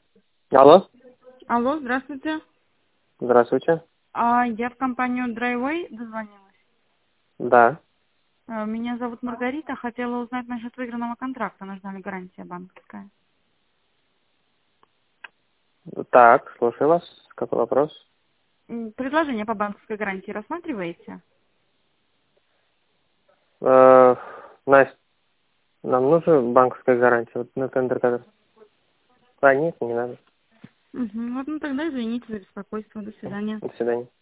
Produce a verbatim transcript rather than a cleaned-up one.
Алло, Алло, здравствуйте. здравствуйте. А, я в компанию Driveway дозвонилась. Да. А, Меня зовут Маргарита. Хотела узнать насчет выигранного контракта. Нужна ли гарантия банковская? Так, слушаю вас. Какой вопрос? М, Предложение по банковской гарантии рассматриваете? Э, Настя, нам нужна банковская гарантия вот на тендер который. А, нет, не надо. Угу. Вот, ну тогда извините за беспокойство. До свидания. До свидания.